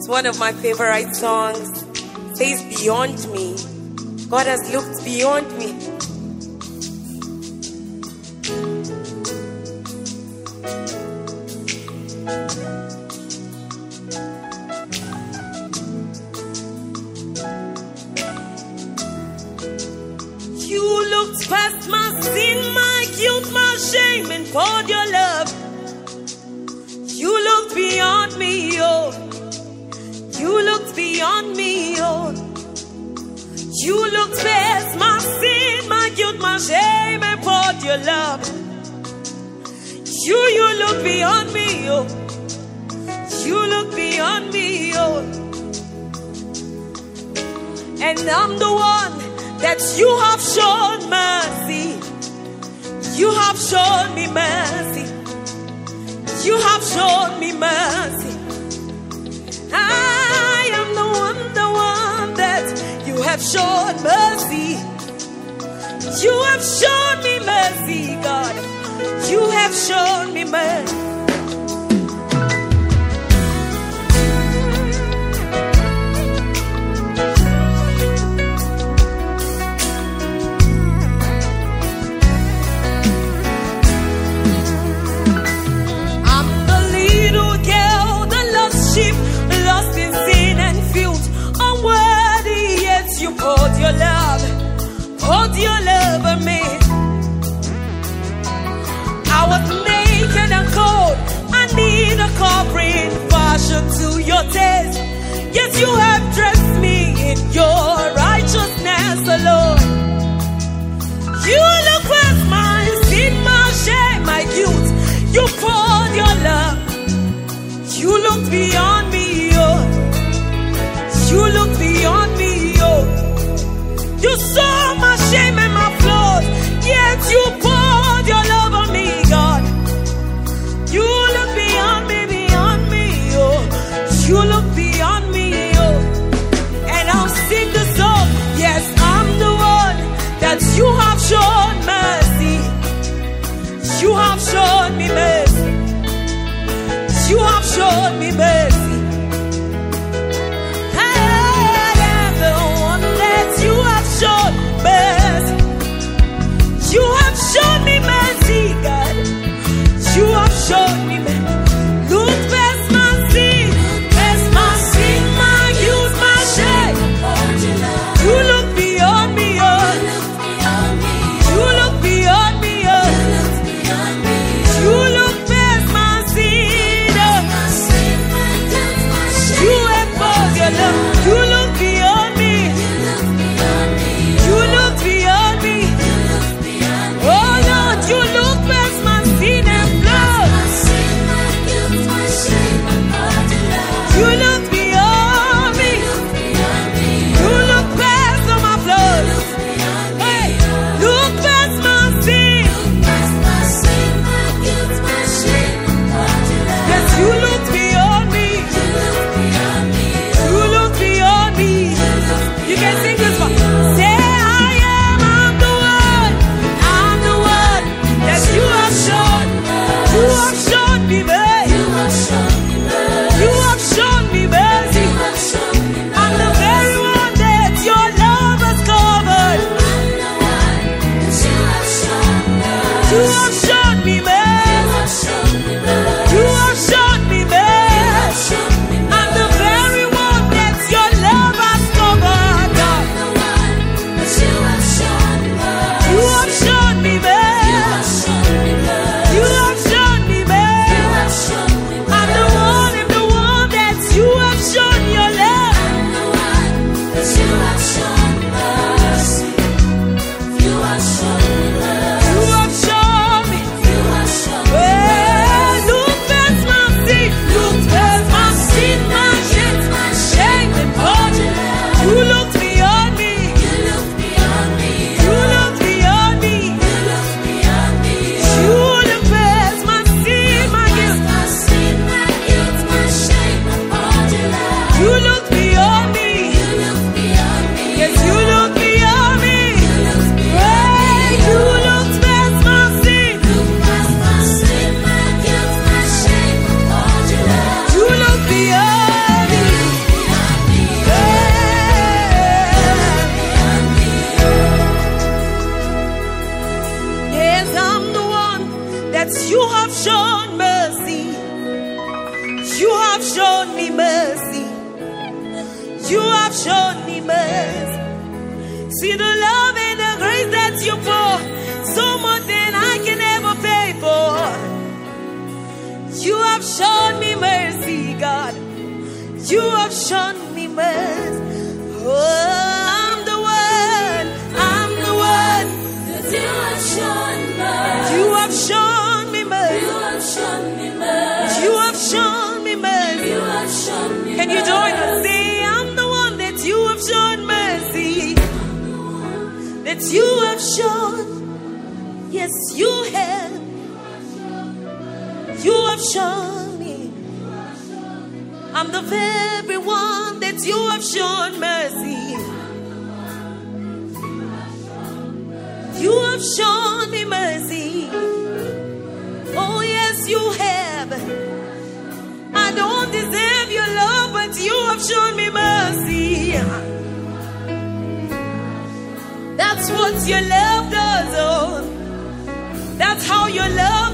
One of my favorite songs says beyond me. God has looked beyond me. You looked past my sin, my guilt, my shame, and poured your love. You looked beyond me, oh. You looked beyond me, oh. You looked past my sin, my guilt, my shame, and poured your love. You looked beyond me, oh. You looked beyond me, oh. And I'm the one that you have shown mercy. You have shown me mercy. You have shown me mercy. I am the one that you have shown mercy. You have shown me mercy, God. You have shown me mercy. Poured your love on me. I was naked and cold. I need a covering fashioned to your taste. Yes, you have dressed me in your righteousness alone. You look past my sin, my shame, my guilt. You poured your love. You looked beyond me, oh. You looked beyond me, oh. You saw my shame and my flaws, yet you poured your love on me, God. You look beyond me, oh. You look beyond me, oh. And I'll sing the song. Yes, I'm the one that you have shown mercy. You have shown me mercy. You have shown me mercy. Shown mercy. You have shown me mercy, God. You have shown me mercy. Look past my sin, my guilt, my shame. You look beyond me, oh. You look beyond me, oh. You look past my sin, oh. You have poured your love. You look beyond me. You See the love and the grace that you pour, so much than I can ever pay for. You have shown me mercy, God. You have shown me mercy. Oh, I'm the one that you have shown mercy. You have shown me mercy. You have shown me mercy. You have shown me mercy. You have shown me mercy. Can you join us? Say, I'm the one that you have shown mercy. That you have shown. Yes, you have. You have shown me. I'm the very one that you have shown mercy. You have shown me mercy. Oh yes, you have. I don't deserve your love, but you have shown me mercy. That's what your love does, oh. That's how your love